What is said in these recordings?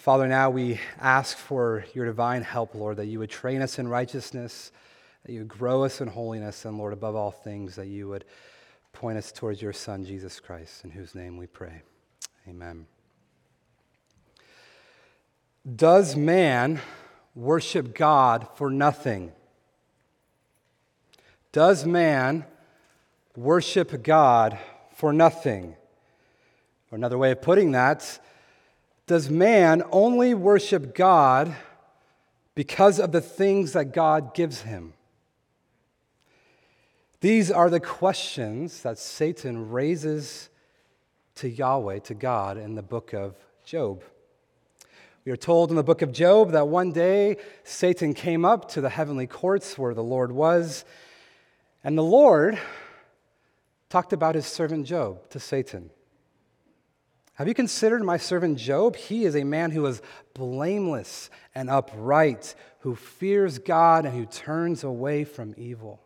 Father, now we ask for your divine help, Lord, that you would train us in righteousness, that you would grow us in holiness, and Lord, above all things, that you would point us towards your Son, Jesus Christ, in whose name we pray. Amen. Does man worship God for nothing? Does man worship God for nothing? Or another way of putting that, does man only worship God because of the things that God gives him? These are the questions that Satan raises to Yahweh, to God, in the book of Job. We are told in the book of Job that one day Satan came up to the heavenly courts where the Lord was, and the Lord talked about his servant Job to Satan. Have you considered my servant Job? He is a man who is blameless and upright, who fears God and who turns away from evil.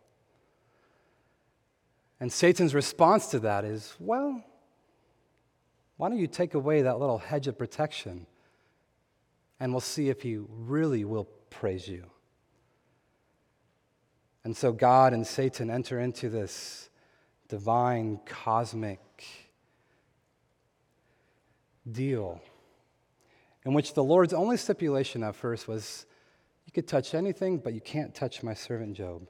And Satan's response to that is, well, why don't you take away that little hedge of protection and we'll see if he really will praise you. And so God and Satan enter into this divine cosmic deal in which the Lord's only stipulation at first was, you could touch anything, but you can't touch my servant Job.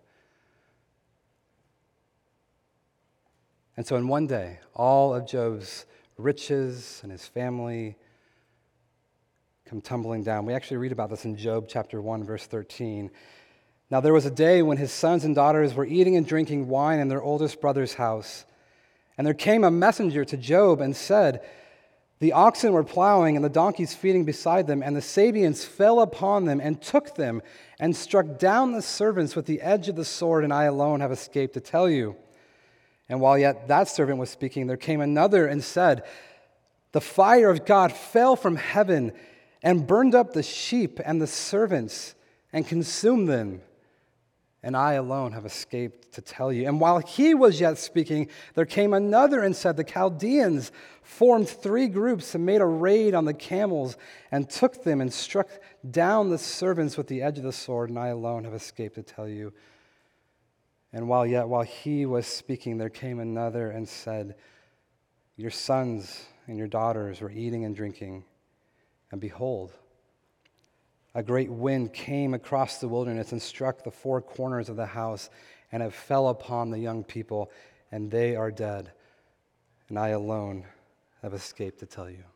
And so in one day, all of Job's riches and his family come tumbling down. We actually read about this in Job chapter 1, verse 13. Now there was a day when his sons and daughters were eating and drinking wine in their oldest brother's house. And there came a messenger to Job and said, the oxen were plowing and the donkeys feeding beside them, and the Sabeans fell upon them and took them and struck down the servants with the edge of the sword, and I alone have escaped to tell you. And while yet that servant was speaking, there came another and said, the fire of God fell from heaven and burned up the sheep and the servants and consumed them. And I alone have escaped to tell you. And while he was yet speaking, there came another and said, the Chaldeans formed 3 groups and made a raid on the camels and took them and struck down the servants with the edge of the sword, and I alone have escaped to tell you. And while he was speaking, there came another and said, your sons and your daughters were eating and drinking, and behold, a great wind came across the wilderness and struck the 4 corners of the house, and it fell upon the young people, and they are dead, and I alone have escaped to tell you. You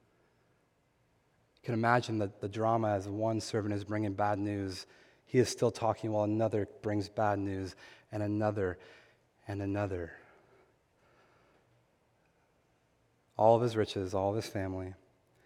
can imagine the drama as one servant is bringing bad news. He is still talking while another brings bad news, and another, and another. All of his riches, all of his family.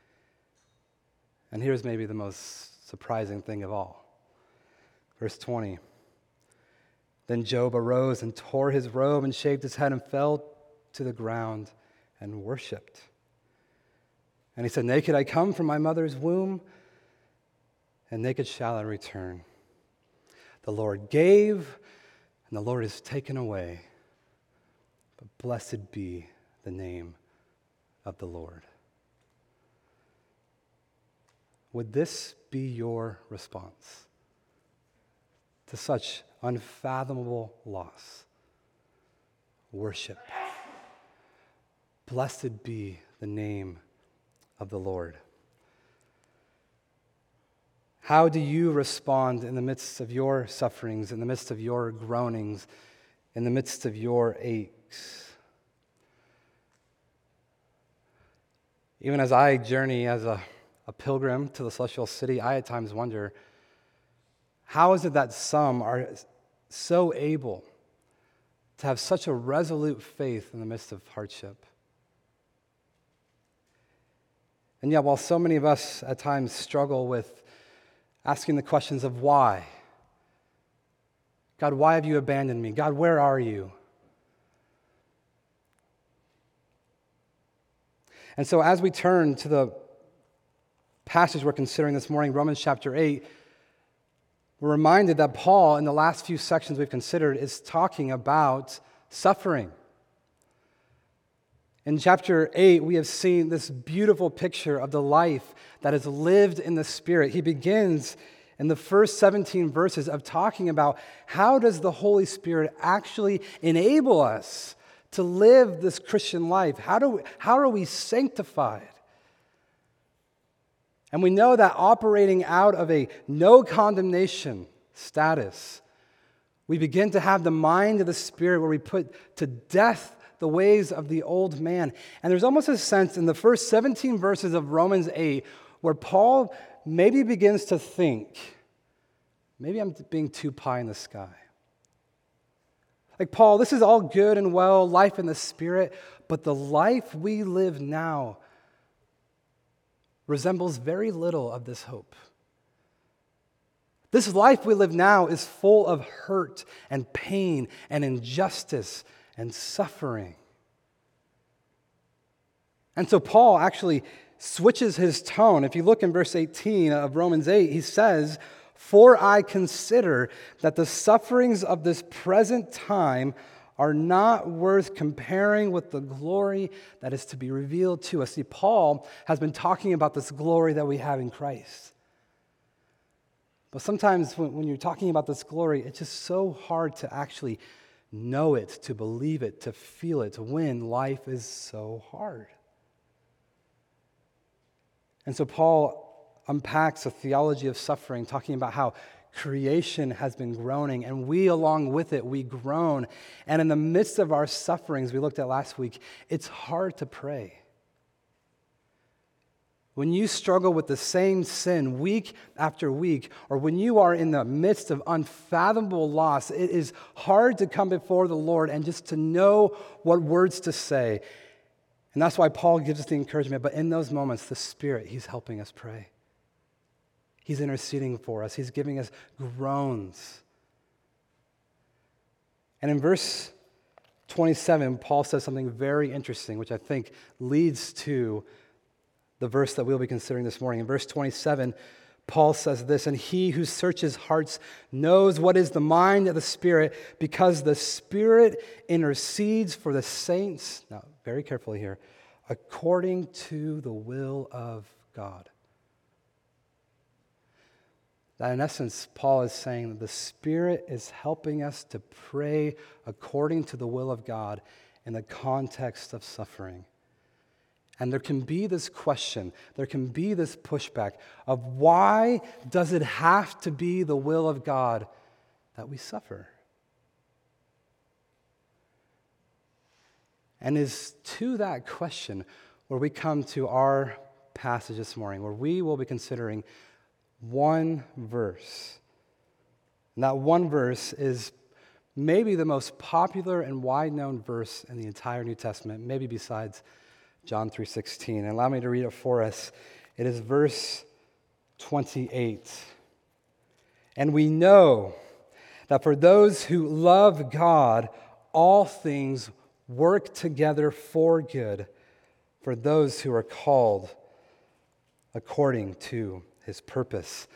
And here's maybe the most surprising thing of all. Verse 20. Then Job arose and tore his robe and shaved his head and fell to the ground and worshipped. And he said, naked I come from my mother's womb, and naked shall I return. The Lord gave, and the Lord has taken away. But blessed be the name of the Lord. Would this be your response to such unfathomable loss? Worship. Blessed be the name of the Lord. How do you respond in the midst of your sufferings, in the midst of your groanings, in the midst of your aches? Even as I journey as a pilgrim to the celestial city, I at times wonder, how is it that some are so able to have such a resolute faith in the midst of hardship? And yet, while so many of us at times struggle with asking the questions of why, God, why have you abandoned me? God, where are you? And so as we turn to the passage we're considering this morning, Romans chapter 8, we're reminded that Paul, in the last few sections we've considered, is talking about suffering. In chapter 8, we have seen this beautiful picture of the life that is lived in the Spirit. He begins in the first 17 verses of talking about how does the Holy Spirit actually enable us to live this Christian life? How are we sanctified? And we know that operating out of a no condemnation status, we begin to have the mind of the Spirit where we put to death the ways of the old man. And there's almost a sense in the first 17 verses of Romans 8 where Paul maybe begins to think, maybe I'm being too pie in the sky. Like, Paul, this is all good and well, life in the Spirit, but the life we live now resembles very little of this hope. This life we live now is full of hurt and pain and injustice and suffering. And so Paul actually switches his tone. If you look in verse 18 of Romans 8, he says, "For I consider that the sufferings of this present time are not worth comparing with the glory that is to be revealed to us." See, Paul has been talking about this glory that we have in Christ. But sometimes when you're talking about this glory, it's just so hard to actually know it, to believe it, to feel it, when life is so hard. And so Paul unpacks a theology of suffering, talking about how creation has been groaning, and we along with it, we groan. And in the midst of our sufferings, we looked at last week, it's hard to pray. When you struggle with the same sin week after week, or when you are in the midst of unfathomable loss, it is hard to come before the Lord and just to know what words to say. And that's why Paul gives us the encouragement. But in those moments, the Spirit, He's helping us pray. He's interceding for us. He's giving us groans. And in verse 27, Paul says something very interesting, which I think leads to the verse that we'll be considering this morning. In verse 27, Paul says this, "And he who searches hearts knows what is the mind of the Spirit, because the Spirit intercedes for the saints," now very carefully here, "according to the will of God." That in essence, Paul is saying that the Spirit is helping us to pray according to the will of God in the context of suffering. And there can be this question, there can be this pushback of why does it have to be the will of God that we suffer? And it's to that question where we come to our passage this morning, where we will be considering one verse. And that one verse is maybe the most popular and wide-known verse in the entire New Testament, maybe besides John 3:16. And allow me to read it for us. It is verse 28. "And we know that for those who love God, all things work together for good, for those who are called according to His purpose."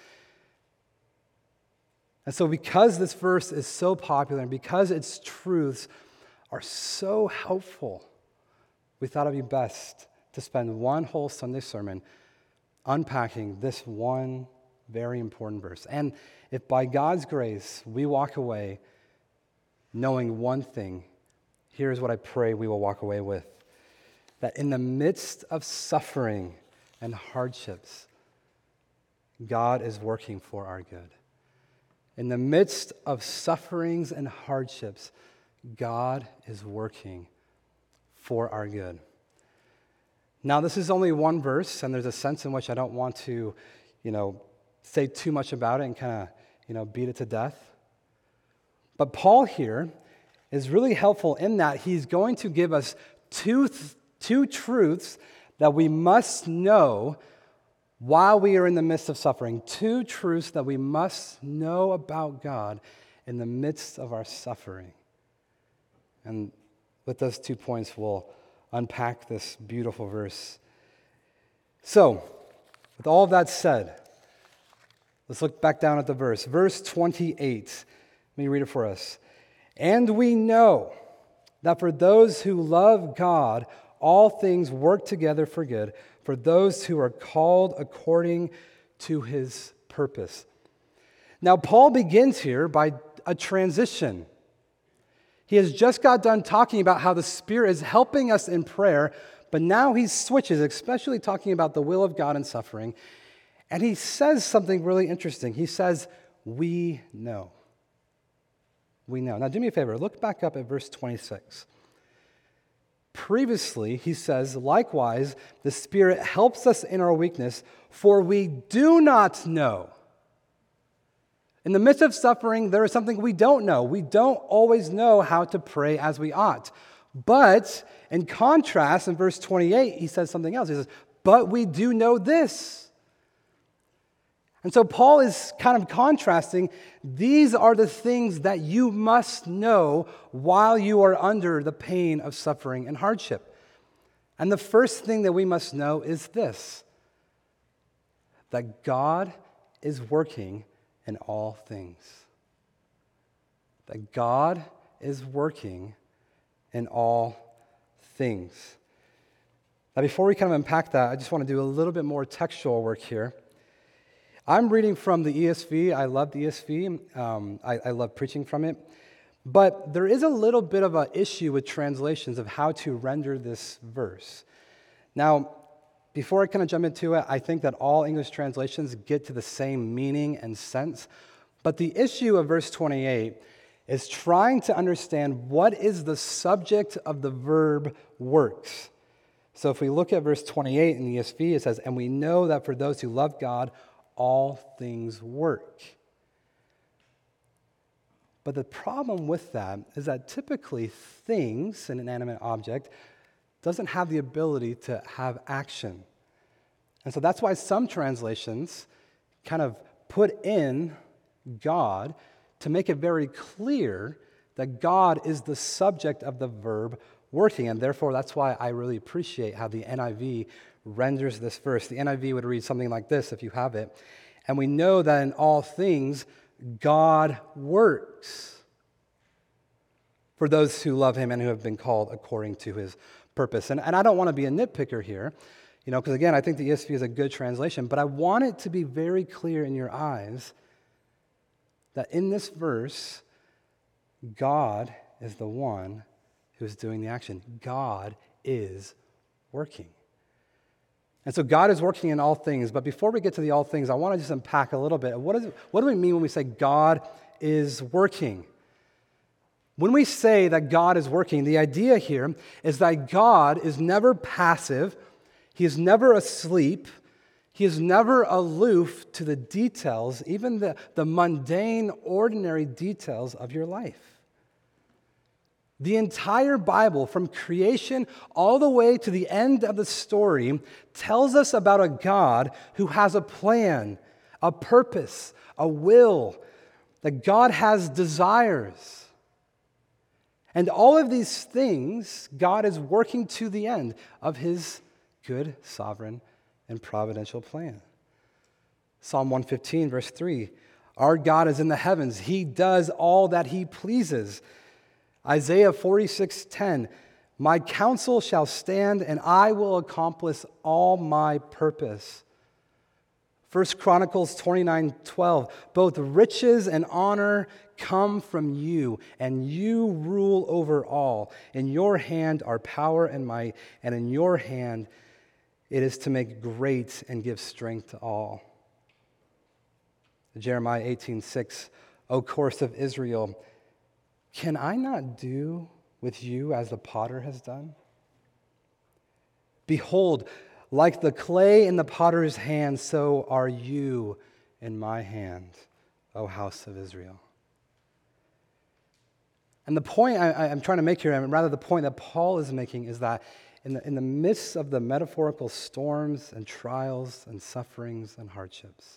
And so because this verse is so popular and because its truths are so helpful, we thought it'd be best to spend one whole Sunday sermon unpacking this one very important verse. And if by God's grace we walk away knowing one thing, here's what I pray we will walk away with: that in the midst of suffering and hardships, God is working for our good. In the midst of sufferings and hardships, God is working for our good. Now, this is only one verse, and there's a sense in which I don't want to, say too much about it and kind of, beat it to death. But Paul here is really helpful in that he's going to give us two truths that we must know while we are in the midst of suffering. Two truths that we must know about God in the midst of our suffering. And with those 2 points, we'll unpack this beautiful verse. So, with all of that said, let's look back down at the verse. Verse 28. Let me read it for us. "And we know that for those who love God, all things work together for good for those who are called according to his purpose. Now, Paul begins here by a transition. He has just got done talking about how the Spirit is helping us in prayer, but now he switches, especially talking about the will of God in suffering, and he says something really interesting. He says, we know. We know. Now, do me a favor. Look back up at verse 26. Previously, he says, likewise, the Spirit helps us in our weakness, for we do not know. In the midst of suffering, there is something we don't know. We don't always know how to pray as we ought. But in contrast, in verse 28, he says something else. He says, but we do know this. And so Paul is kind of contrasting, these are the things that you must know while you are under the pain of suffering and hardship. And the first thing that we must know is this, that God is working in all things. That God is working in all things. Now, before we kind of unpack that, I just want to do a little bit more textual work here. I'm reading from the ESV. I love the ESV. I love preaching from it. But there is a little bit of an issue with translations of how to render this verse. Now, before I kind of jump into it, I think that all English translations get to the same meaning and sense. But the issue of verse 28 is trying to understand what is the subject of the verb works. So if we look at verse 28 in the ESV, it says, and we know that for those who love God, all things work. But the problem with that is that typically things, an inanimate object, doesn't have the ability to have action. And so that's why some translations kind of put in God to make it very clear that God is the subject of the verb working. And therefore, that's why I really appreciate how the NIV renders this verse. The NIV would read something like this if you have it. And we know that in all things, God works for those who love him and who have been called according to his purpose. And I don't want to be a nitpicker here, because again, I think the ESV is a good translation, but I want it to be very clear in your eyes that in this verse, God is the one who is doing the action. God is working. And so God is working in all things. But before we get to the all things, I want to just unpack a little bit. What do we mean when we say God is working? When we say that God is working, the idea here is that God is never passive. He is never asleep. He is never aloof to the details, even the mundane, ordinary details of your life. The entire Bible, from creation all the way to the end of the story, tells us about a God who has a plan, a purpose, a will, that God has desires. And all of these things, God is working to the end of his good, sovereign, and providential plan. Psalm 115, verse 3, our God is in the heavens. He does all that he pleases. Isaiah 46:10, my counsel shall stand and I will accomplish all my purpose. 1 Chronicles 29:12, both riches and honor come from you, and you rule over all. In your hand are power and might, and in your hand it is to make great and give strength to all. Jeremiah 18:6, O course of Israel, can I not do with you as the potter has done? Behold, like the clay in the potter's hand, so are you in my hand, O house of Israel. And the point I'm trying to make here, and rather the point that Paul is making, is that in the midst of the metaphorical storms and trials and sufferings and hardships,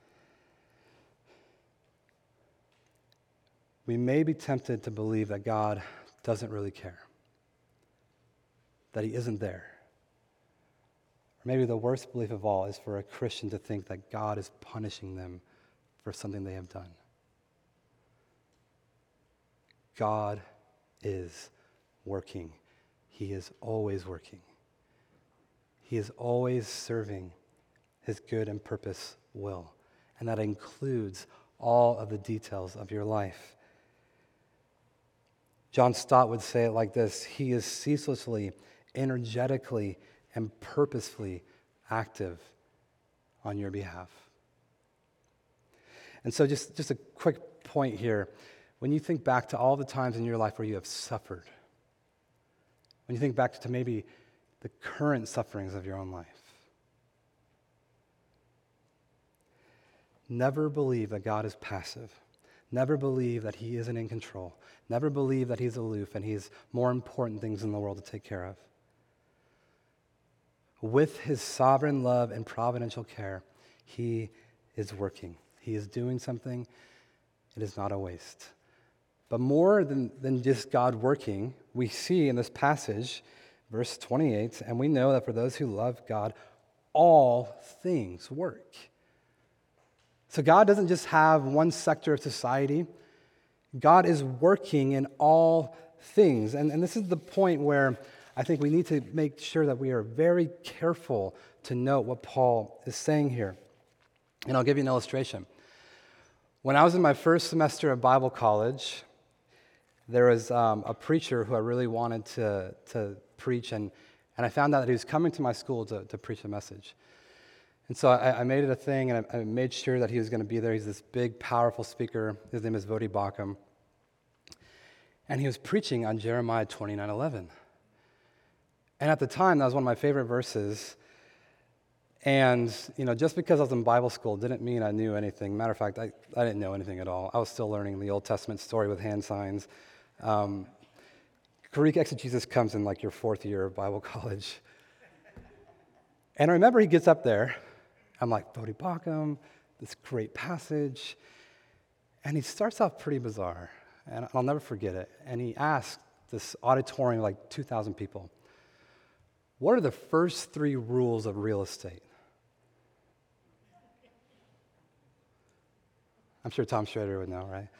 we may be tempted to believe that God doesn't really care, that he isn't there. Or maybe the worst belief of all is for a Christian to think that God is punishing them for something they have done. God is working. He is always working. He is always serving his good and purpose will. And that includes all of the details of your life. John Stott would say it like this: He is ceaselessly, energetically, and purposefully active on your behalf. And so just a quick point here. When you think back to all the times in your life where you have suffered, when you think back to maybe the current sufferings of your own life, never believe that God is passive. Never believe that he isn't in control. Never believe that he's aloof and he has more important things in the world to take care of. With his sovereign love and providential care, he is working. He is doing something. It is not a waste. But more than just God working, we see in this passage, verse 28, and we know that for those who love God, all things work. So God doesn't just have one sector of society. God is working in all things. And this is the point where I think we need to make sure that we are very careful to note what Paul is saying here. And I'll give you an illustration. When I was in my first semester of Bible college, there was a preacher who I really wanted to preach, and I found out that he was coming to my school to preach a message. And so I made it a thing, and I made sure that he was going to be there. He's this big, powerful speaker. His name is Voddie Baucham. And he was preaching on Jeremiah 29:11. And at the time, that was one of my favorite verses. And, just because I was in Bible school didn't mean I knew anything. Matter of fact, I didn't know anything at all. I was still learning the Old Testament story with hand signs. Greek exegesis comes in like your fourth year of Bible college. And I remember he gets up there. I'm like, Voddie Baucham, this great passage. And he starts off pretty bizarre. And I'll never forget it. And he asked this auditorium of like 2,000 people, what are the first 3 rules of real estate? I'm sure Tom Schrader would know, right?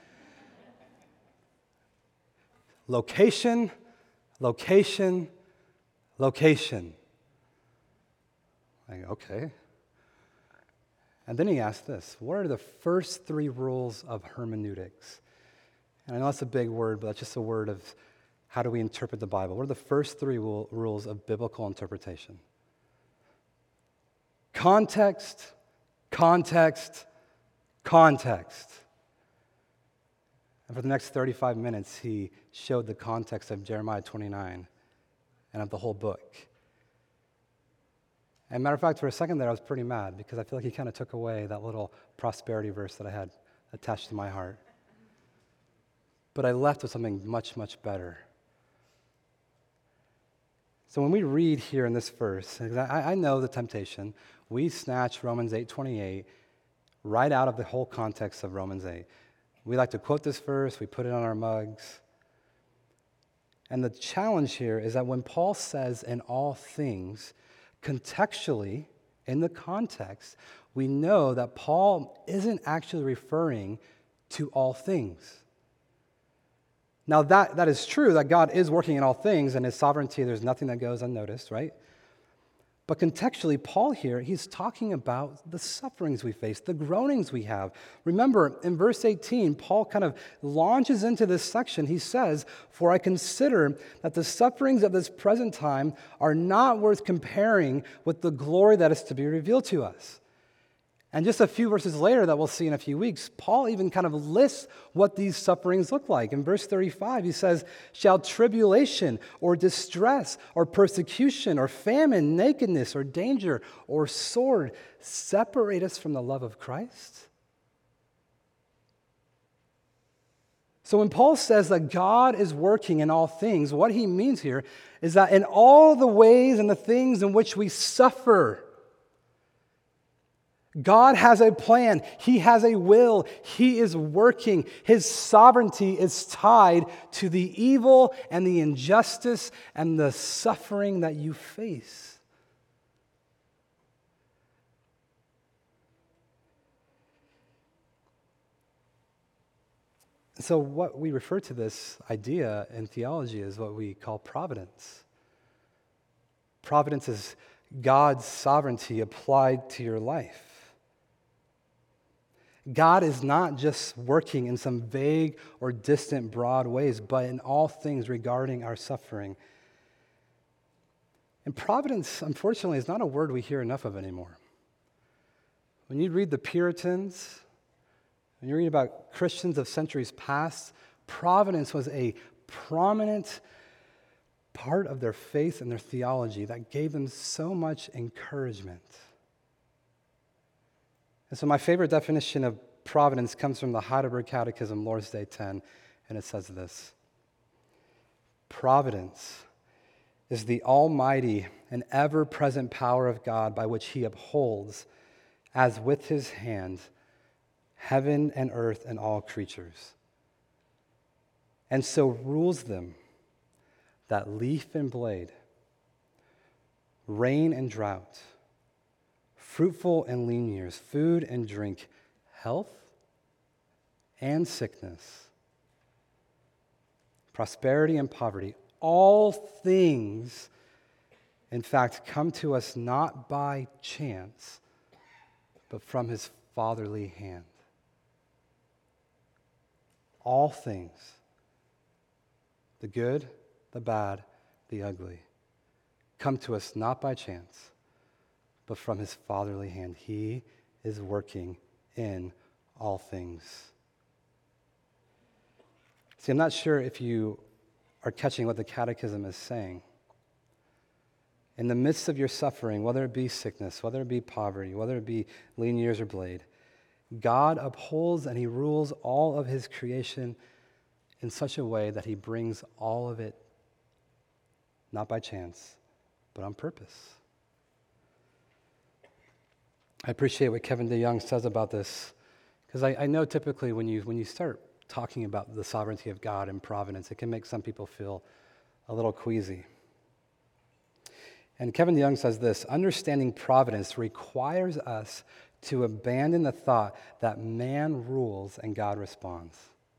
Location, location, location. I go, okay. And then he asked this, what are the first 3 rules of hermeneutics? And I know that's a big word, but that's just a word of how do we interpret the Bible. What are the first 3 rules of biblical interpretation? Context, context, context. And for the next 35 minutes, he showed the context of Jeremiah 29 and of the whole book. And matter of fact, for a second there, I was pretty mad because I feel like he kind of took away that little prosperity verse that I had attached to my heart. But I left with something much, much better. So when we read here in this verse, I know the temptation. We snatch Romans 8:28 right out of the whole context of Romans 8. We like to quote this verse, we put it on our mugs. And the challenge here is that when Paul says in all things, contextually, in the context, we know that Paul isn't actually referring to all things. Now, that is true, that God is working in all things, and his sovereignty, there's nothing that goes unnoticed, right? But contextually, Paul here, he's talking about the sufferings we face, the groanings we have. Remember, in verse 18, Paul kind of launches into this section. He says, "For I consider that the sufferings of this present time are not worth comparing with the glory that is to be revealed to us." And just a few verses later that we'll see in a few weeks, Paul even kind of lists what these sufferings look like. In verse 35, he says, "Shall tribulation or distress or persecution or famine, nakedness or danger or sword separate us from the love of Christ?" So when Paul says that God is working in all things, what he means here is that in all the ways and the things in which we suffer, God has a plan. He has a will. He is working. His sovereignty is tied to the evil and the injustice and the suffering that you face. So what we refer to this idea in theology is what we call providence. Providence is God's sovereignty applied to your life. God is not just working in some vague or distant, broad ways, but in all things regarding our suffering. And providence, unfortunately, is not a word we hear enough of anymore. When you read the Puritans, when you read about Christians of centuries past, providence was a prominent part of their faith and their theology that gave them so much encouragement. And so my favorite definition of providence comes from the Heidelberg Catechism, Lord's Day 10, and it says this: providence is the almighty and ever-present power of God by which he upholds, as with his hand, heaven and earth and all creatures, and so rules them that leaf and blade, rain and drought, fruitful and lean years, food and drink, health and sickness, prosperity and poverty, all things, in fact, come to us not by chance, but from his fatherly hand. All things, the good, the bad, the ugly, come to us not by chance, but from his fatherly hand. He is working in all things. See, I'm not sure if you are catching what the Catechism is saying. In the midst of your suffering, whether it be sickness, whether it be poverty, whether it be lean years or blade, God upholds and he rules all of his creation in such a way that he brings all of it not by chance, but on purpose. I appreciate what Kevin DeYoung says about this, because I know typically when you start talking about the sovereignty of God and providence, it can make some people feel a little queasy. And Kevin DeYoung says this: understanding providence requires us to abandon the thought that man rules and God responds.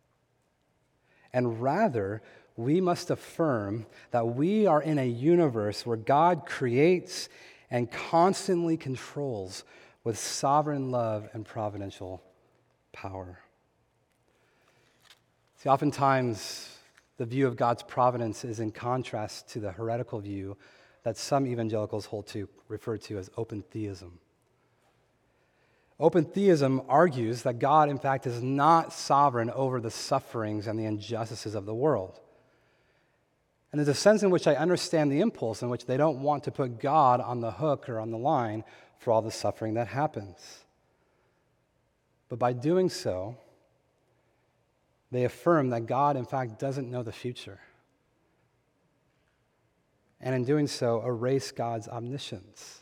And rather, we must affirm that we are in a universe where God creates and constantly controls with sovereign love and providential power. See, oftentimes the view of God's providence is in contrast to the heretical view that some evangelicals hold to, referred to as open theism. Open theism argues that God, in fact, is not sovereign over the sufferings and the injustices of the world. And there's a sense in which I understand the impulse in which they don't want to put God on the hook or on the line for all the suffering that happens. But by doing so, they affirm that God, in fact, doesn't know the future. And in doing so, erase God's omniscience.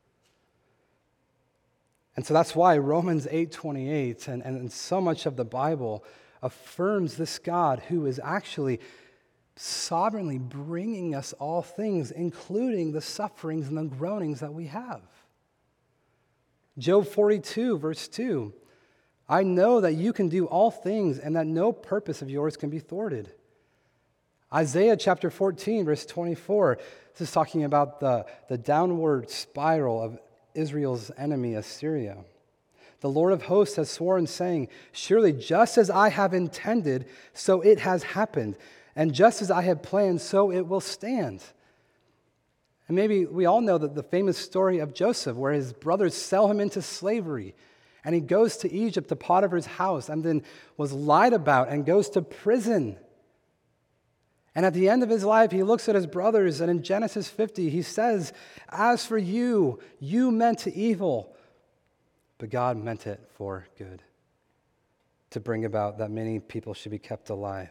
And so that's why Romans 8:28 and so much of the Bible affirms this God who is actually sovereignly bringing us all things, including the sufferings and the groanings that we have. Job 42, verse 2, I know that you can do all things and that no purpose of yours can be thwarted. Isaiah chapter 14, verse 24, this is talking about the downward spiral of Israel's enemy, Assyria. The Lord of hosts has sworn, saying, surely just as I have intended, so it has happened, and just as I have planned, so it will stand. And maybe we all know that the famous story of Joseph, where his brothers sell him into slavery, and he goes to Egypt, to Potiphar's house, and then was lied about and goes to prison. And at the end of his life, he looks at his brothers, and in Genesis 50, he says, as for you, you meant to evil, but God meant it for good, to bring about that many people should be kept alive.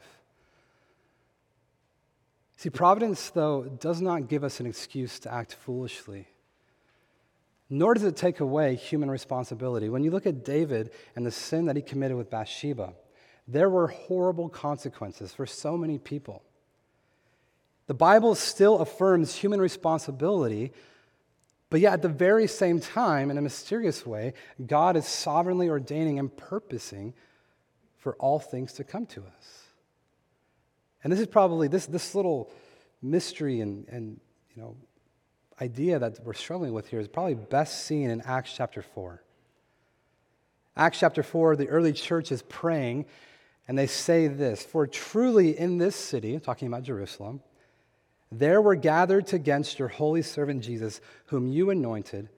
See, providence, though, does not give us an excuse to act foolishly, nor does it take away human responsibility. When you look at David and the sin that he committed with Bathsheba, there were horrible consequences for so many people. The Bible still affirms human responsibility, but yet at the very same time, in a mysterious way, God is sovereignly ordaining and purposing for all things to come to us. And this is probably this little mystery and idea that we're struggling with here is probably best seen in Acts chapter 4. Acts chapter 4, the early church is praying, and they say this, "For truly in this city," talking about Jerusalem, "there were gathered against your holy servant Jesus, whom you anointed,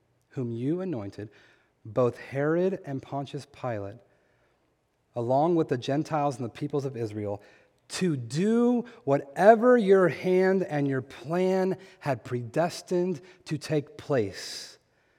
both Herod and Pontius Pilate, along with the Gentiles and the peoples of Israel, to do whatever your hand and your plan had predestined to take place."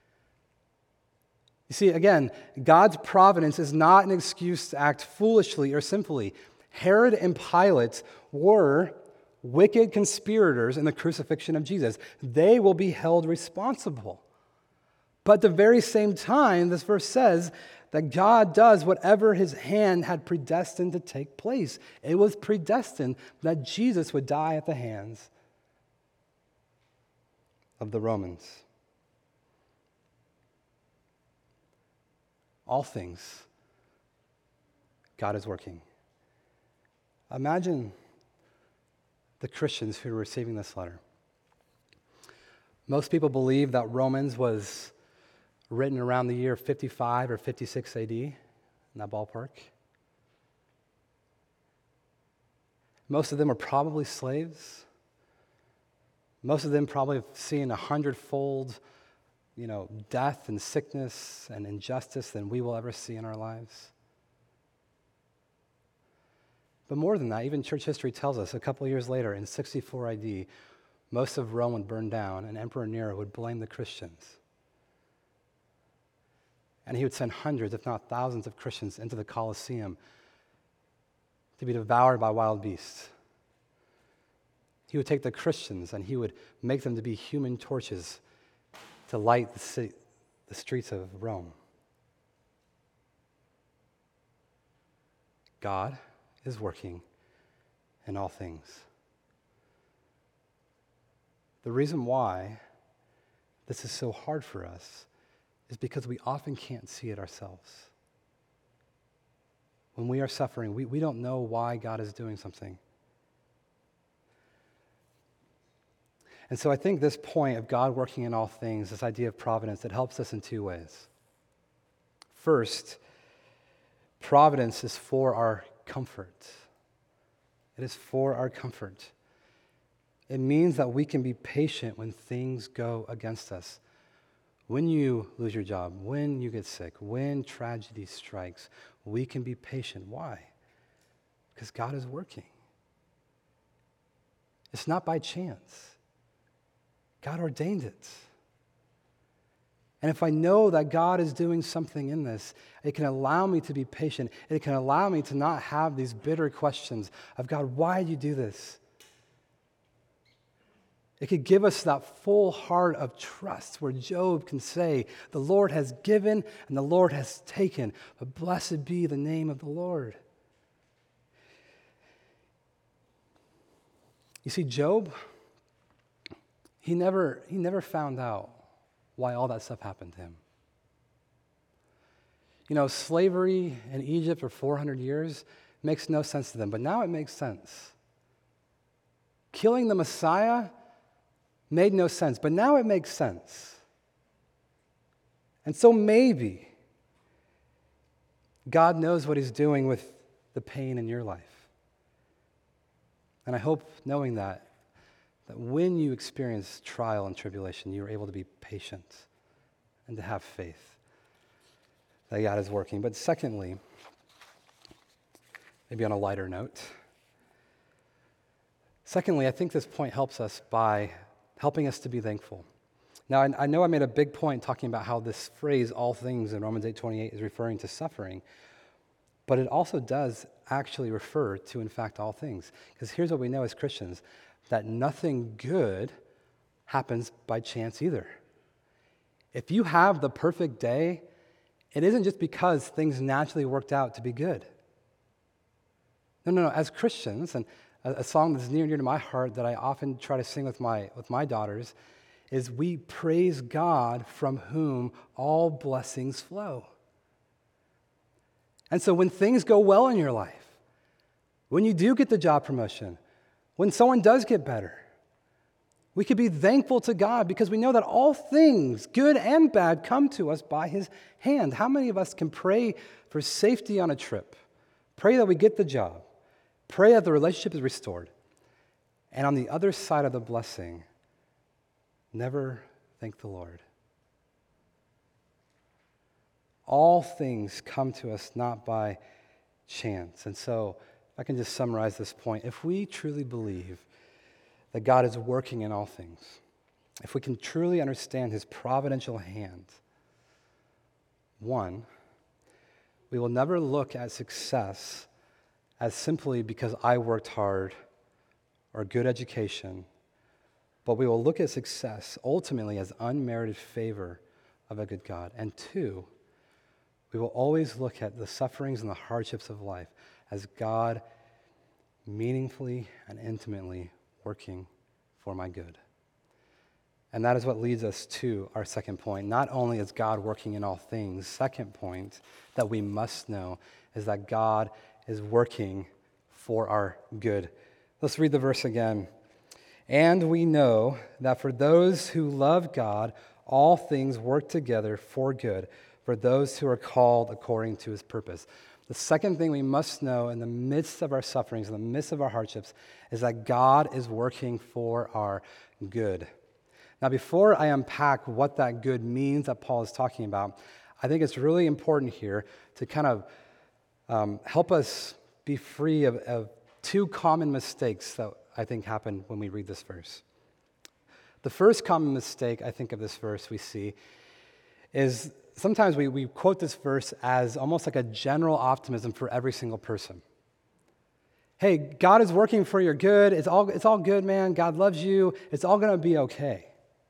You see, again, God's providence is not an excuse to act foolishly or sinfully. Herod and Pilate were wicked conspirators in the crucifixion of Jesus. They will be held responsible. But at the very same time, this verse says that God does whatever his hand had predestined to take place. It was predestined that Jesus would die at the hands of the Romans. All things, God is working. Imagine the Christians who are receiving this letter. Most people believe that Romans was written around the year 55 or 56 AD, in that ballpark. Most of them are probably slaves. Most of them probably have seen 100-fold death and sickness and injustice than we will ever see in our lives. But more than that, even church history tells us a couple of years later, in 64 AD, most of Rome would burn down, and Emperor Nero would blame the Christians. And he would send hundreds, if not thousands, of Christians into the Colosseum to be devoured by wild beasts. He would take the Christians and he would make them to be human torches to light the streets of Rome. God is working in all things. The reason why this is so hard for us is because we often can't see it ourselves. When we are suffering, we don't know why God is doing something. And so I think this point of God working in all things, this idea of providence, it helps us in two ways. First, providence is for our comfort. It is for our comfort. It means that we can be patient when things go against us. When you lose your job, when you get sick, when tragedy strikes, we can be patient. Why? Because God is working. It's not by chance. God ordained it. And if I know that God is doing something in this, it can allow me to be patient. It can allow me to not have these bitter questions of, God, why did you do this? It could give us that full heart of trust where Job can say, the Lord has given and the Lord has taken, but blessed be the name of the Lord. You see, Job, he never found out why all that stuff happened to him. Slavery in Egypt for 400 years makes no sense to them, but now it makes sense. Killing the Messiah made no sense, but now it makes sense. And so maybe God knows what he's doing with the pain in your life. And I hope knowing that when you experience trial and tribulation, you're able to be patient and to have faith that God is working. But secondly, maybe on a lighter note, I think this point helps us by helping us to be thankful. Now, I know I made a big point talking about how this phrase, all things, in Romans 8:28 is referring to suffering, but it also does actually refer to, in fact, all things. Because here's what we know as Christians, that nothing good happens by chance either. If you have the perfect day, it isn't just because things naturally worked out to be good. No. As Christians, and a song that's near and dear to my heart that I often try to sing with my daughters is, we praise God from whom all blessings flow. And so when things go well in your life, when you do get the job promotion, when someone does get better, We could be thankful to God because we know that all things, good and bad, come to us by his hand. How many of us can pray for safety on a trip, pray that we get the job, pray that the relationship is restored, and on the other side of the blessing, never thank the Lord? All things come to us not by chance. And so, if I can just summarize this point, if we truly believe that God is working in all things, if we can truly understand his providential hand, one, we will never look at success as simply because I worked hard or good education, but we will look at success ultimately as unmerited favor of a good God. And two, we will always look at the sufferings and the hardships of life as God meaningfully and intimately working for my good. And that is what leads us to our second point. Not only is God working in all things, second point that we must know is that God is working for our good. Let's read the verse again. And we know that for those who love God, all things work together for good, for those who are called according to his purpose. The second thing we must know in the midst of our sufferings, in the midst of our hardships, is that God is working for our good. Now, before I unpack what that good means that Paul is talking about, I think it's really important here to kind of help us be free of two common mistakes that I think happen when we read this verse. The first common mistake, I think, of this verse we see is sometimes we quote this verse as almost like a general optimism for every single person. Hey, God is working for your good. It's all good, man. God loves you. It's all going to be okay.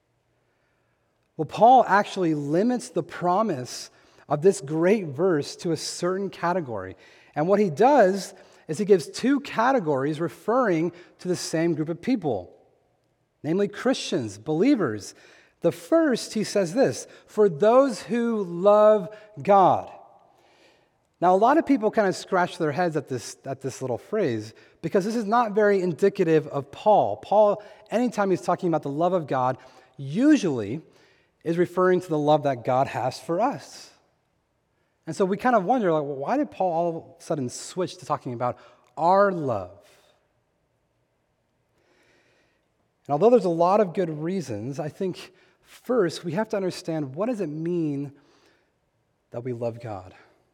Well, Paul actually limits the promise of this great verse to a certain category. And what he does is he gives two categories referring to the same group of people, namely Christians, believers. The first, he says this, for those who love God. Now, a lot of people kind of scratch their heads at this little phrase because this is not very indicative of Paul. Paul, anytime he's talking about the love of God, usually is referring to the love that God has for us. And so we kind of wonder, like, well, why did Paul all of a sudden switch to talking about our love? And although there's a lot of good reasons, I think first we have to understand, what does it mean that we love God?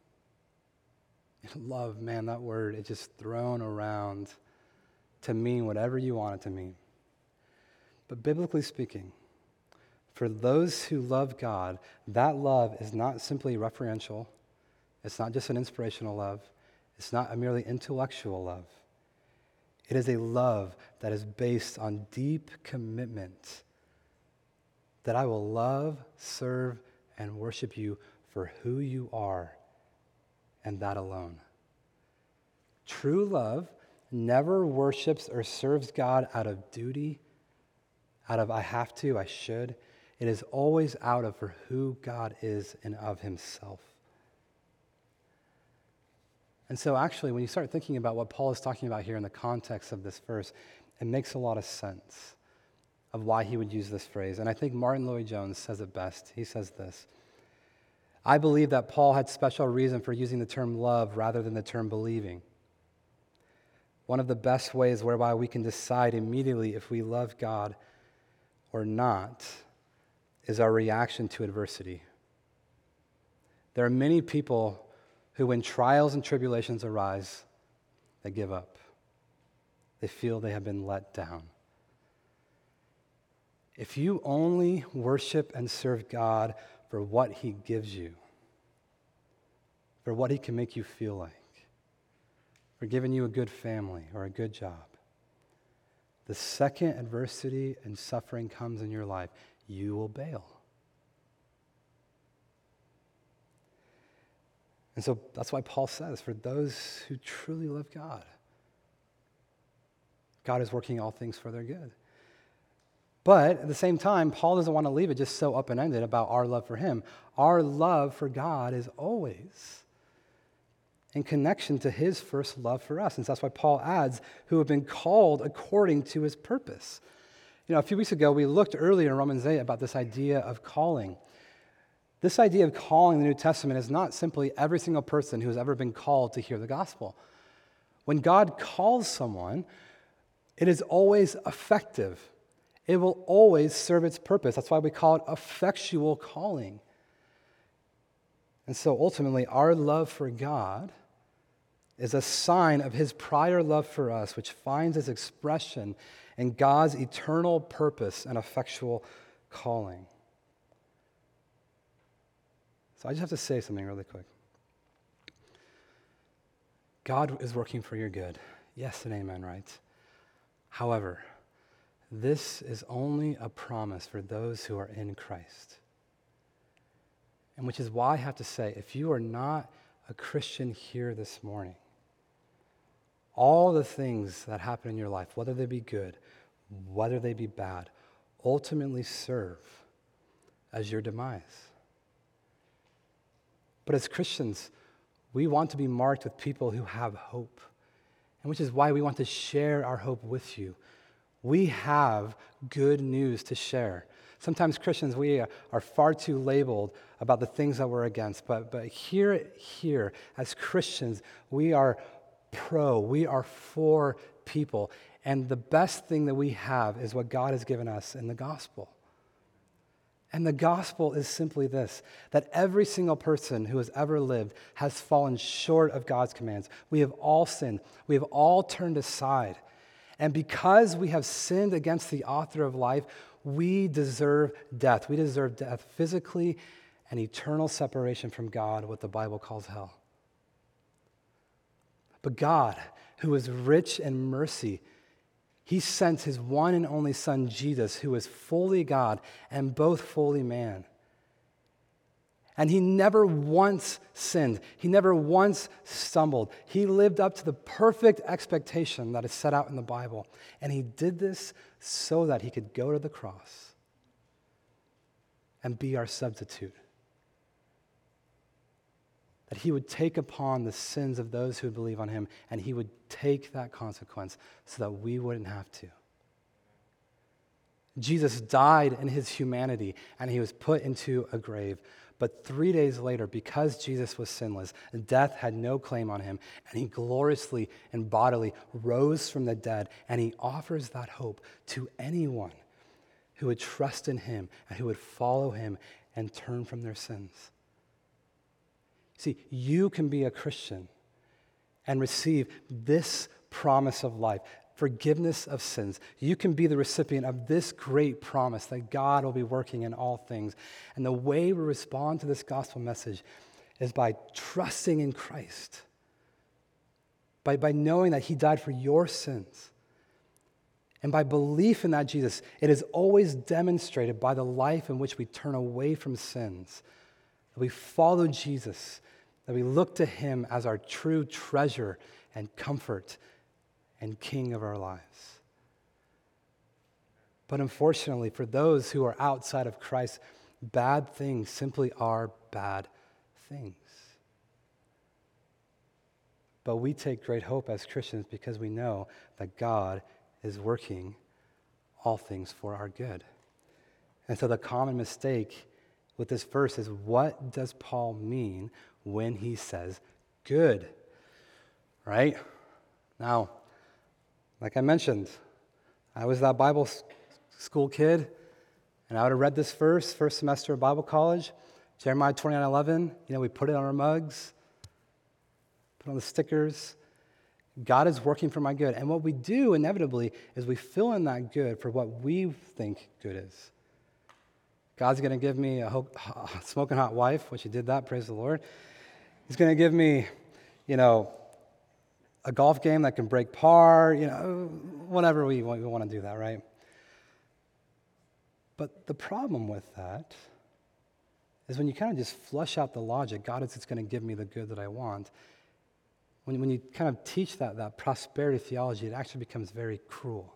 Love, man, that word is just thrown around to mean whatever you want it to mean. But biblically speaking, for those who love God, that love is not simply referential. It's not just an inspirational love. It's not a merely intellectual love. It is a love that is based on deep commitment that I will love, serve, and worship you for who you are, and that alone. True love never worships or serves God out of duty, out of I have to, I should. It is always out of for who God is and of himself. And so actually, when you start thinking about what Paul is talking about here in the context of this verse, it makes a lot of sense of why he would use this phrase. And I think Martin Lloyd-Jones says it best. He says this: I believe that Paul had special reason for using the term love rather than the term believing. One of the best ways whereby we can decide immediately if we love God or not is our reaction to adversity. There are many people who, when trials and tribulations arise, they give up. They feel they have been let down. If you only worship and serve God for what he gives you, for what he can make you feel like, for giving you a good family or a good job, the second adversity and suffering comes in your life, you will bail. And so that's why Paul says, for those who truly love God, God is working all things for their good. But at the same time, Paul doesn't want to leave it just so open-ended about our love for him. Our love for God is always in connection to his first love for us. And so that's why Paul adds, who have been called according to his purpose. A few weeks ago, we looked earlier in Romans 8 about this idea of calling. This idea of calling in the New Testament is not simply every single person who has ever been called to hear the gospel. When God calls someone, it is always effective. It will always serve its purpose. That's why we call it effectual calling. And so ultimately, our love for God is a sign of his prior love for us, which finds its expression in God's eternal purpose and effectual calling. So I just have to say something really quick. God is working for your good. Yes and amen, right? However, this is only a promise for those who are in Christ. And which is why I have to say, if you are not a Christian here this morning, all the things that happen in your life, whether they be good, whether they be bad, ultimately serve as your demise. But as Christians, we want to be marked with people who have hope, and which is why we want to share our hope with you. We have good news to share. Sometimes Christians, we are far too labeled about the things that we're against, but here, as Christians, we are for people, and the best thing that we have is what God has given us in the gospel. And the gospel is simply this, that every single person who has ever lived has fallen short of God's commands. We have all sinned. We have all turned aside. And because we have sinned against the author of life, we deserve death. We deserve death physically and eternal separation from God, what the Bible calls hell. But God, who is rich in mercy, he sent his one and only Son, Jesus, who is fully God and both fully man. And he never once sinned. He never once stumbled. He lived up to the perfect expectation that is set out in the Bible. And he did this so that he could go to the cross and be our substitute. That he would take upon the sins of those who believe on him, and he would take that consequence so that we wouldn't have to. Jesus died in his humanity, and he was put into a grave. But 3 days later, because Jesus was sinless, death had no claim on him, and he gloriously and bodily rose from the dead, and he offers that hope to anyone who would trust in him and who would follow him and turn from their sins. See, you can be a Christian and receive this promise of life, forgiveness of sins. You can be the recipient of this great promise that God will be working in all things. And the way we respond to this gospel message is by trusting in Christ, by knowing that he died for your sins. And by belief in that Jesus, it is always demonstrated by the life in which we turn away from sins, that we follow Jesus, that we look to him as our true treasure and comfort and King of our lives. But unfortunately, for those who are outside of Christ, bad things simply are bad things. But we take great hope as Christians because we know that God is working all things for our good. And so the common mistake with this verse is, what does Paul mean when he says good? Right? Now, like I mentioned, I was that Bible school kid, and I would have read this verse first semester of Bible college, Jeremiah 29:11. We put it on our mugs, put on the stickers. God is working for my good. And what we do inevitably is we fill in that good for what we think good is. God's going to give me a smoking hot wife, which he did that, praise the Lord. He's going to give me, a golf game that can break par, whatever we want to do that, right? But the problem with that is when you kind of just flush out the logic, God is just going to give me the good that I want. When you kind of teach that prosperity theology, it actually becomes very cruel.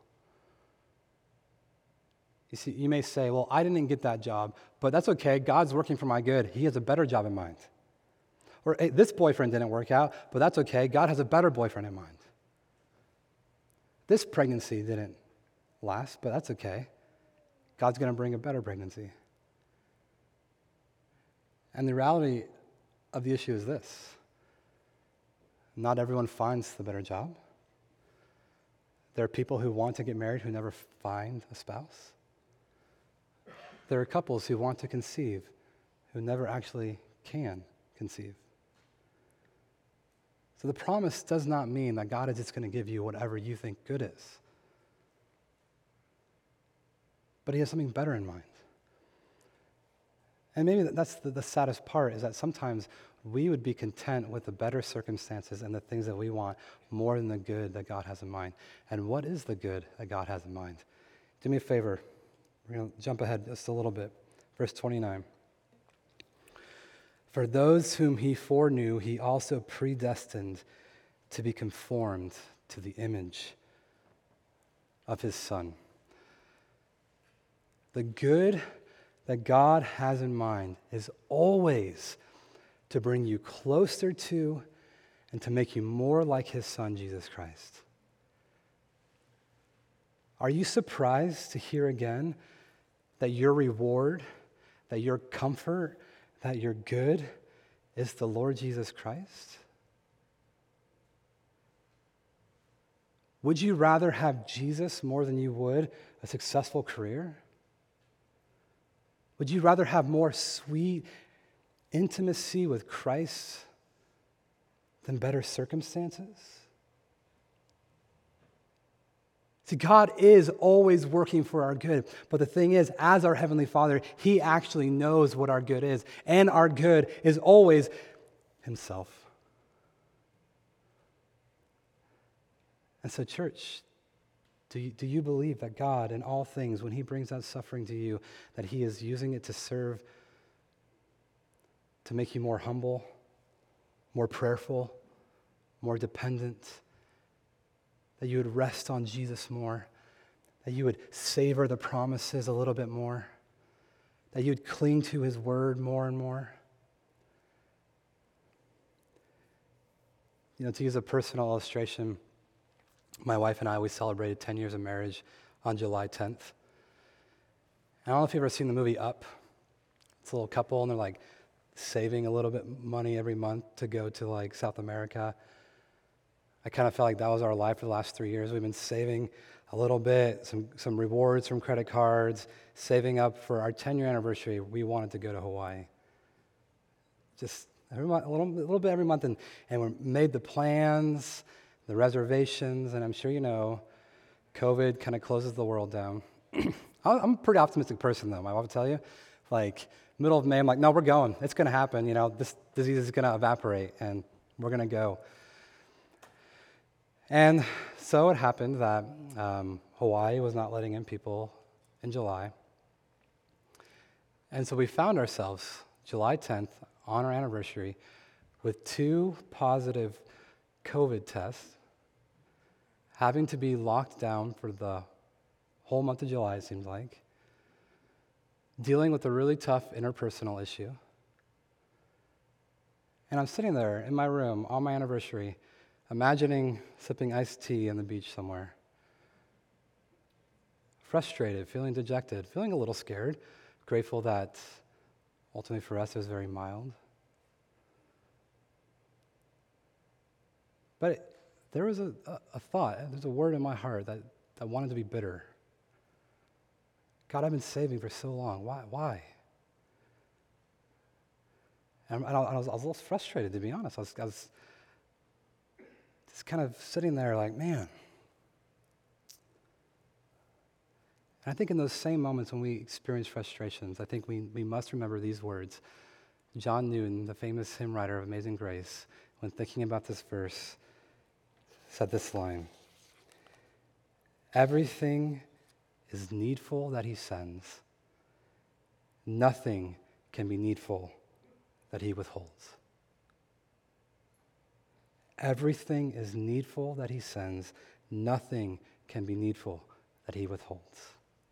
You see, you may say, well, I didn't get that job, but that's okay. God's working for my good. He has a better job in mind. Or, hey, this boyfriend didn't work out, but that's okay. God has a better boyfriend in mind. This pregnancy didn't last, but that's okay. God's going to bring a better pregnancy. And the reality of the issue is this. Not everyone finds the better job. There are people who want to get married who never find a spouse. There are couples who want to conceive who never actually can conceive. So the promise does not mean that God is just going to give you whatever you think good is. But he has something better in mind. And maybe that's the saddest part, is that sometimes we would be content with the better circumstances and the things that we want more than the good that God has in mind. And what is the good that God has in mind? Do me a favor. We're going to jump ahead just a little bit. Verse 29. For those whom he foreknew, he also predestined to be conformed to the image of his Son. The good that God has in mind is always to bring you closer to and to make you more like his Son, Jesus Christ. Are you surprised to hear again that your reward, that your comfort, that your good is the Lord Jesus Christ? Would you rather have Jesus more than you would a successful career? Would you rather have more sweet intimacy with Christ than better circumstances? See, God is always working for our good. But the thing is, as our Heavenly Father, he actually knows what our good is. And our good is always himself. And so, church, do you believe that God, in all things, when he brings that suffering to you, that he is using it to serve, to make you more humble, more prayerful, more dependent, that you would rest on Jesus more, that you would savor the promises a little bit more, that you would cling to his word more and more? You know, to use a personal illustration, my wife and I, we celebrated 10 years of marriage on July 10th. I don't know if you've ever seen the movie Up. It's a little couple, and they're like saving a little bit money every month to go to like South America. I kind of felt like that was our life for the last 3 years. We've been saving a little bit, some rewards from credit cards, saving up for our 10-year anniversary. We wanted to go to Hawaii. Just every month, a little bit every month, and we made the plans, the reservations, and I'm sure you know, COVID kind of closes the world down. I'm a pretty optimistic person, though, my wife will tell you. Like, middle of May, I'm like, no, we're going. It's going to happen. You know, this disease is going to evaporate, and we're going to go. And so it happened that Hawaii was not letting in people in July. And so we found ourselves, July 10th, on our anniversary, with 2 positive COVID tests, having to be locked down for the whole month of July, it seems like, dealing with a really tough interpersonal issue. And I'm sitting there in my room on my anniversary, imagining sipping iced tea on the beach somewhere. Frustrated, feeling dejected, feeling a little scared, grateful that ultimately for us it was very mild. But there was a thought, there's a word in my heart that wanted to be bitter. God, I've been saving for so long. Why? And I was a little frustrated, to be honest. I was just kind of sitting there like, man. And I think in those same moments when we experience frustrations, I think we must remember these words. John Newton, the famous hymn writer of Amazing Grace, when thinking about this verse, said this line: everything is needful that he sends. Nothing can be needful that he withholds. Everything is needful that he sends. Nothing can be needful that he withholds.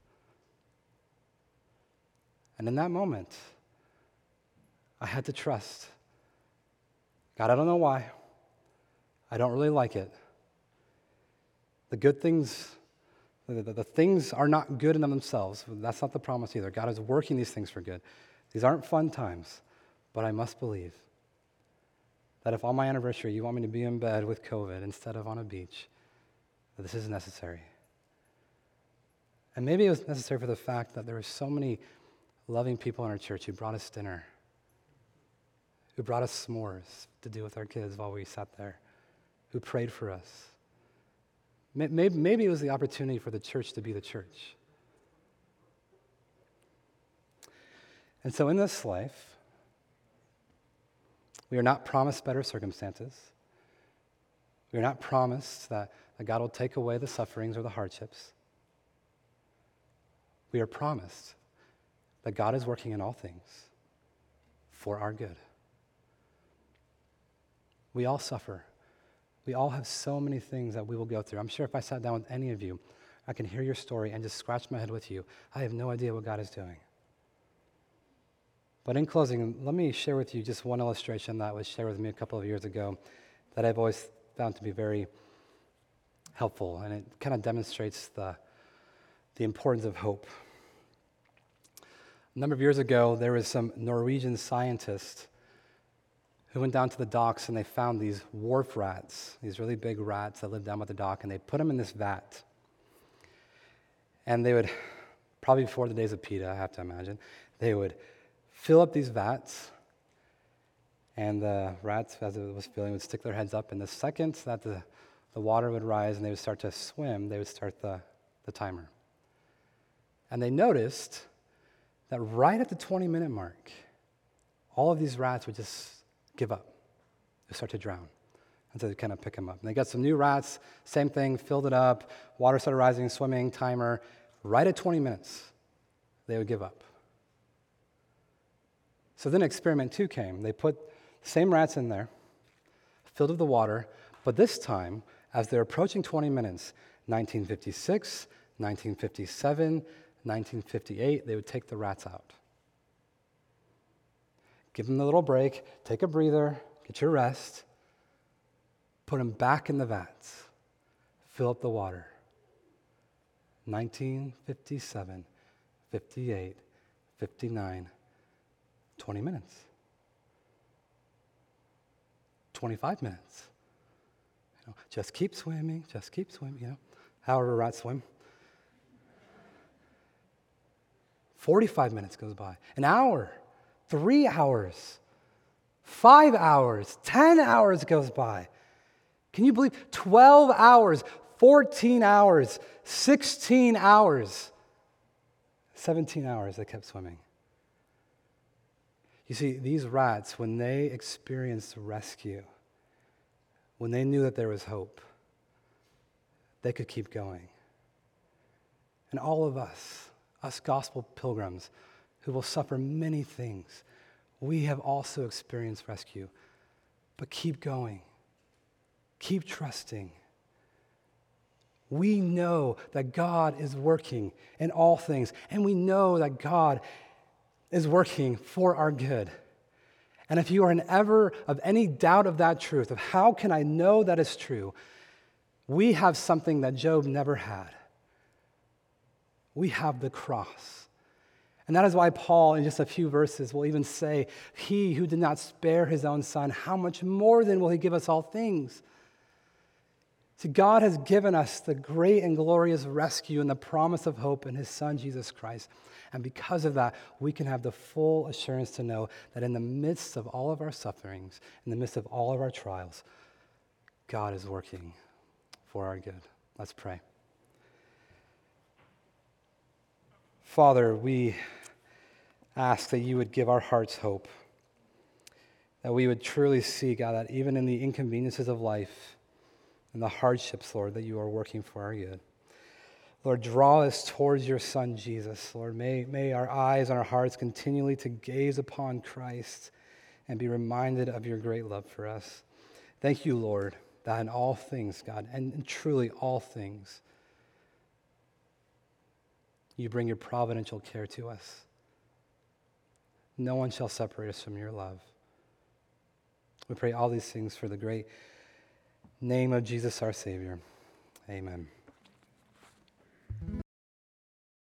And in that moment, I had to trust. God, I don't know why. I don't really like it. The good things The things are not good in themselves. That's not the promise either. God is working these things for good. These aren't fun times, but I must believe that if on my anniversary you want me to be in bed with COVID instead of on a beach, that this is necessary. And maybe it was necessary for the fact that there were so many loving people in our church who brought us dinner, who brought us s'mores to do with our kids while we sat there, who prayed for us. Maybe it was the opportunity for the church to be the church. And so in this life, we are not promised better circumstances. We are not promised that God will take away the sufferings or the hardships. We are promised that God is working in all things for our good. We all suffer. We all have so many things that we will go through. I'm sure if I sat down with any of you, I can hear your story and just scratch my head with you. I have no idea what God is doing. But in closing, let me share with you just one illustration that was shared with me a couple of years ago that I've always found to be very helpful, and it kind of demonstrates the importance of hope. A number of years ago, there was some Norwegian scientists who went down to the docks and they found these wharf rats, these really big rats that lived down by the dock, and they put them in this vat. And they would, probably before the days of PETA, I have to imagine, they would fill up these vats, and the rats, as it was filling, would stick their heads up, and the second that the water would rise and they would start to swim, they would start the timer. And they noticed that right at the 20-minute mark, all of these rats would just give up. They start to drown. And so they kind of pick them up. And they got some new rats, same thing, filled it up, water started rising, swimming, timer. Right at 20 minutes, they would give up. So then experiment 2 came. They put the same rats in there, filled with the water, but this time, as they're approaching 20 minutes, 1956, 1957, 1958, they would take the rats out. Give them a little break, take a breather, get your rest, put them back in the vats, fill up the water. 1957, 58, 59, 20 minutes. 25 minutes. Just keep swimming, however rats swim. 45 minutes goes by, an hour. 3 hours, 5 hours, 10 hours goes by. Can you believe 12 hours, 14 hours, 16 hours, 17 hours they kept swimming. You see, these rats, when they experienced rescue, when they knew that there was hope, they could keep going. And all of us gospel pilgrims, who will suffer many things, we have also experienced rescue. But keep going. Keep trusting. We know that God is working in all things, and we know that God is working for our good. And if you are in ever of any doubt of that truth, of how can I know that is true, we have something that Job never had. We have the cross. And that is why Paul, in just a few verses, will even say, he who did not spare his own son, how much more then will he give us all things? See, God has given us the great and glorious rescue and the promise of hope in his son, Jesus Christ. And because of that, we can have the full assurance to know that in the midst of all of our sufferings, in the midst of all of our trials, God is working for our good. Let's pray. Father, we ask that you would give our hearts hope, that we would truly see, God, that even in the inconveniences of life and the hardships, Lord, that you are working for our good. Lord, draw us towards your Son, Jesus. Lord, may our eyes and our hearts continually to gaze upon Christ and be reminded of your great love for us. Thank you, Lord, that in all things, God, and truly all things, you bring your providential care to us. No one shall separate us from your love. We pray all these things for the great name of Jesus, our Savior. Amen.